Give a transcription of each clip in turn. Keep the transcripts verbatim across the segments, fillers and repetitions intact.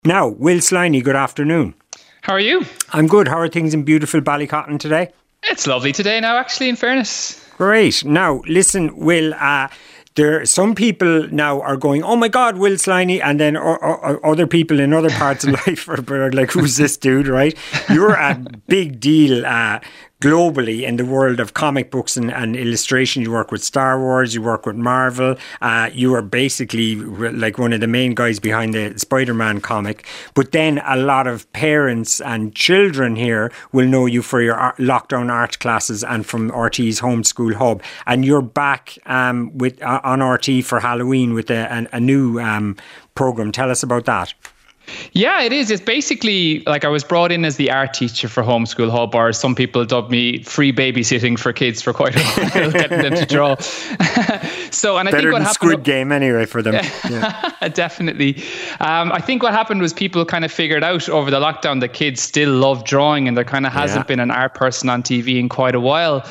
Now, Will Sliney, good afternoon. How are you? I'm good. How are things in beautiful Ballycotton today? It's lovely today now, actually, in fairness. Great. Now, listen, Will, uh, there some people now are going, oh my God, Will Sliney, and then or, or, other people in other parts of life are, are like, who's this dude, right? You're a big deal uh, globally in the world of comic books and, and illustration. You work with Star Wars, you work with Marvel. Uh, you are basically like one of the main guys behind the Spider-Man comic. But then a lot of parents and children here will know you for your art, lockdown art classes and from R T's Homeschool Hub. And you're back um, with uh, on R T for Halloween with a, a, a new um, program. Tell us about that. Yeah, it is. It's basically like I was brought in as the art teacher for Homeschool Hub, or some people dubbed me free babysitting for kids for quite a while, getting them to draw. so, and I Better think what than happened, Squid Game anyway for them. Yeah. Definitely. Um, I think what happened was people kind of figured out over the lockdown that kids still love drawing, and there kind of hasn't yeah. been an art person on T V in quite a while.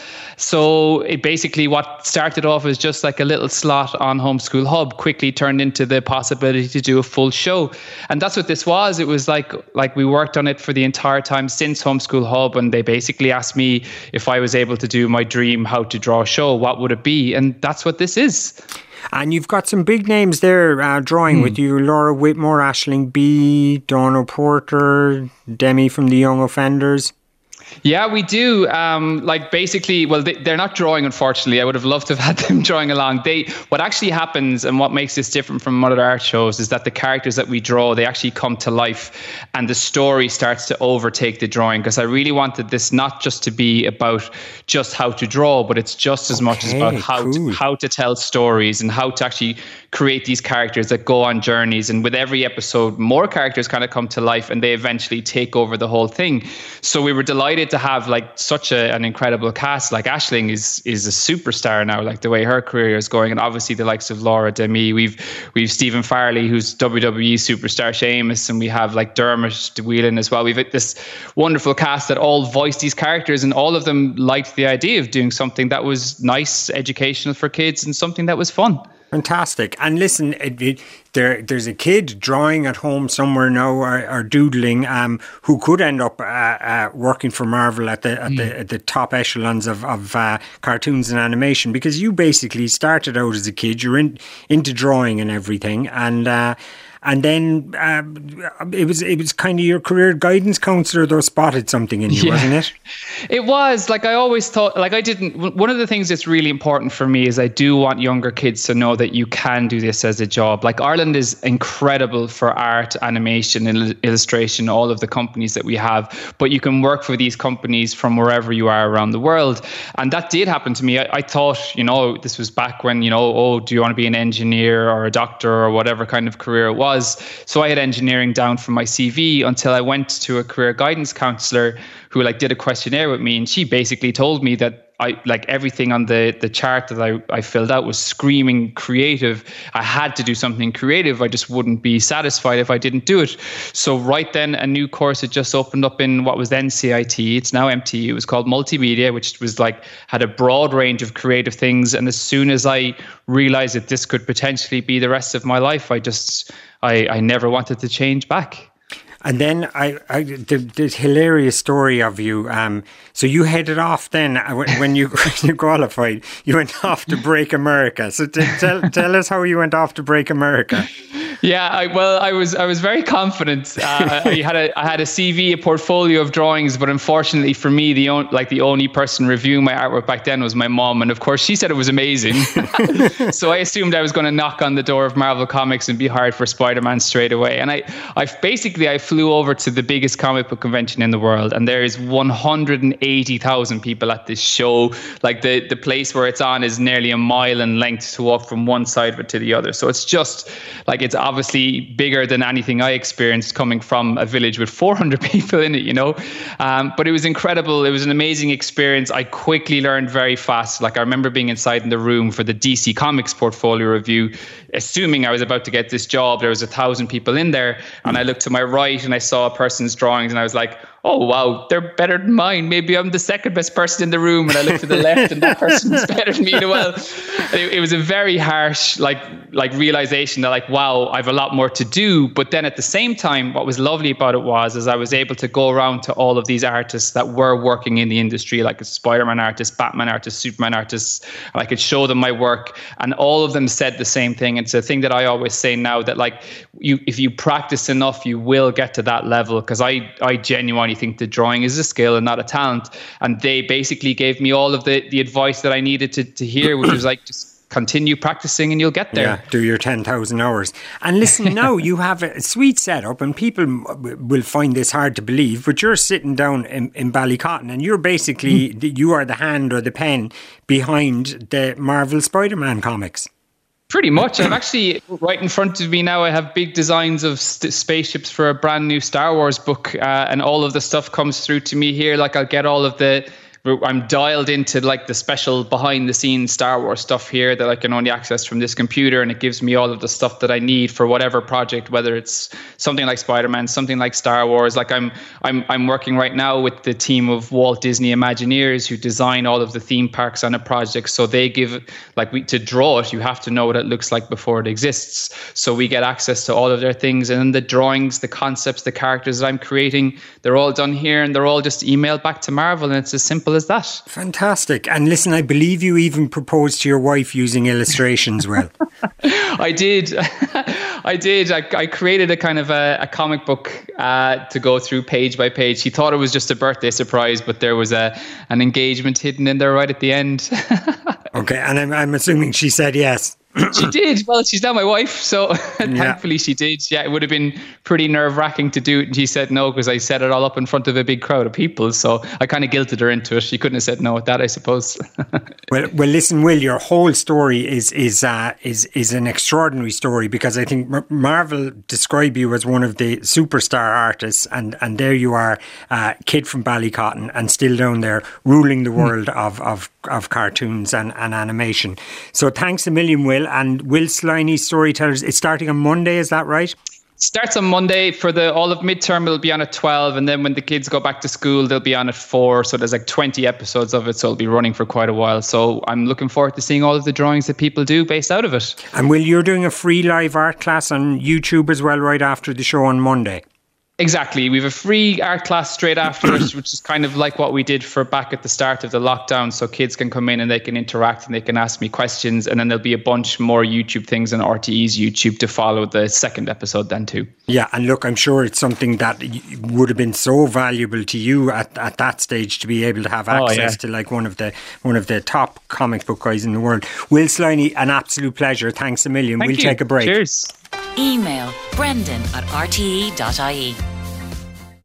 So it basically what started off as just like a little slot on Homeschool Hub quickly turned into the possibility to do a full show, and that's what this was. It was like like we worked on it for the entire time since Homeschool Hub, and they basically asked me if I was able to do my dream how to draw show, what would it be? And that's what this is. And you've got some big names there uh, drawing hmm. with you: Laura Whitmore, Aisling B, Dawn Porter, Demi from The Young Offenders. Yeah, we do. Um, like basically, well, they, they're not drawing, unfortunately. I would have loved to have had them drawing along. They, what actually happens and what makes this different from other art shows is that the characters that we draw, they actually come to life and the story starts to overtake the drawing. Because I really wanted this not just to be about just how to draw, but it's just as okay, much as about how cool. to, how to tell stories and how to actually create these characters that go on journeys. And with every episode, more characters kind of come to life and they eventually take over the whole thing. So we were delighted to have like such a, an incredible cast. Like Aisling is is a superstar now, like the way her career is going, and obviously the likes of Laura Demi. We've we've Stephen Farley, who's W W E superstar Sheamus, and we have like Dermot Whelan as well. We've got this wonderful cast that all voice these characters, and all of them liked the idea of doing something that was nice, educational for kids, and something that was fun. Fantastic. And listen, it, it, there, there's a kid drawing at home somewhere now or, or doodling um, who could end up uh, uh, working for Marvel at the at, mm. the, at the top echelons of, of uh, cartoons and animation, because you basically started out as a kid, you're in, into drawing and everything, and uh, and then uh, it was it was kind of your career guidance counsellor though spotted something in you, yeah. wasn't it? It was. Like I always thought, like I didn't, one of the things that's really important for me is I do want younger kids to know that you can do this as a job. Like Ireland is incredible for art, animation, and illustration, all of the companies that we have, but you can work for these companies from wherever you are around the world. And that did happen to me. I, I thought, you know, this was back when, you know, oh, do you want to be an engineer or a doctor or whatever kind of career it was? So I had engineering down from my C V until I went to a career guidance counsellor who like did a questionnaire with me, and she basically told me that I like everything on the, the chart that I, I filled out was screaming creative. I had to do something creative. I just wouldn't be satisfied if I didn't do it. So right then a new course had just opened up in what was then C I T. It's now M T. It was called Multimedia, which was like had a broad range of creative things. And as soon as I realized that this could potentially be the rest of my life, I just I, I never wanted to change back. And then I, I the, the hilarious story of you. Um, so you headed off then when you when you qualified. You went off to Break America. So t- tell tell us how you went off to Break America. Yeah, I, well, I was I was very confident. Uh, I had a I had a C V, a portfolio of drawings, but unfortunately for me, the on, like the only person reviewing my artwork back then was my mom, and of course she said it was amazing. So I assumed I was going to knock on the door of Marvel Comics and be hired for Spider-Man straight away. And I I basically I flew over to the biggest comic book convention in the world, and there is one hundred eighty thousand people at this show. Like the the place where it's on is nearly a mile in length to walk from one side of it to the other. So it's just like it's obviously bigger than anything I experienced coming from a village with four hundred people in it, you know. Um, but it was incredible. It was an amazing experience. I quickly learned very fast. Like I remember being inside in the room for the D C Comics portfolio review, assuming I was about to get this job. There was a thousand people in there, and I looked to my right and I saw a person's drawings, and I was like, oh, wow, they're better than mine. Maybe I'm the second best person in the room. And I look to the left and that person is better than me as well. It, it was a very harsh, like, like realization that like, wow, I have a lot more to do. But then at the same time, what was lovely about it was, is I was able to go around to all of these artists that were working in the industry, like a Spider-Man artist, Batman artist, Superman artists. And I could show them my work, and all of them said the same thing. It's a thing that I always say now, that like you, if you practice enough, you will get to that level. Because I, I genuinely think that drawing is a skill and not a talent. And they basically gave me all of the, the advice that I needed to, to hear, which was like, just continue practicing and you'll get there. Yeah, do your ten thousand hours. And listen, now you have a sweet setup, and people will find this hard to believe, but you're sitting down in, in Ballycotton, and you're basically, mm. you are the hand or the pen behind the Marvel Spider-Man comics. Pretty much. I'm actually right in front of me now. I have big designs of st- spaceships for a brand new Star Wars book, uh, and all of the stuff comes through to me here. Like I'll get all of the, I'm dialed into like the special behind the scenes Star Wars stuff here that I can only access from this computer, and it gives me all of the stuff that I need for whatever project, whether it's something like Spider-Man, something like Star Wars. Like I'm I'm I'm working right now with the team of Walt Disney Imagineers who design all of the theme parks on a project. So they give, like, we to draw it, you have to know what it looks like before it exists. So we get access to all of their things, and then the drawings, the concepts, the characters that I'm creating, they're all done here, and they're all just emailed back to Marvel, and it's as simple as that. Fantastic. And listen, I believe you even proposed to your wife using illustrations. Well, I did. I did. I, I created a kind of a, a comic book uh, to go through page by page. She thought it was just a birthday surprise, but there was a an engagement hidden in there right at the end. Okay, and I'm, I'm assuming she said yes. She did. Well, she's now my wife, so yeah. Thankfully she did. Yeah, it would have been pretty nerve-wracking to do it, and she said no because I set it all up in front of a big crowd of people. So I kind of guilted her into it. She couldn't have said no at that, I suppose. well, well, listen, Will, your whole story is is uh, is is an extraordinary story, because I think Marvel describe you as one of the superstar artists, and and there you are, uh, kid from Ballycotton, and still down there ruling the world mm. of of of cartoons and, and animation. So thanks a million, Will. And Will Sliney's Storytellers, it's starting on Monday, is that right? Starts on Monday. For the all of midterm, it'll be on at twelve, and then when the kids go back to school, they'll be on at four. So there's like twenty episodes of it, so it'll be running for quite a while. So I'm looking forward to seeing all of the drawings that people do based out of it. And Will, you're doing a free live art class on YouTube as well right after the show on Monday? Exactly. We have a free art class straight after it, which is kind of like what we did for back at the start of the lockdown. So kids can come in and they can interact and they can ask me questions. And then there'll be a bunch more YouTube things on R T E's YouTube to follow the second episode then too. Yeah. And look, I'm sure it's something that would have been so valuable to you at, at that stage to be able to have access oh, yeah. to like one of the one of the top comic book guys in the world. Will Sliney, an absolute pleasure. Thanks a million. Thank we'll you. take a break. Cheers. Email brendan at r t e dot i e.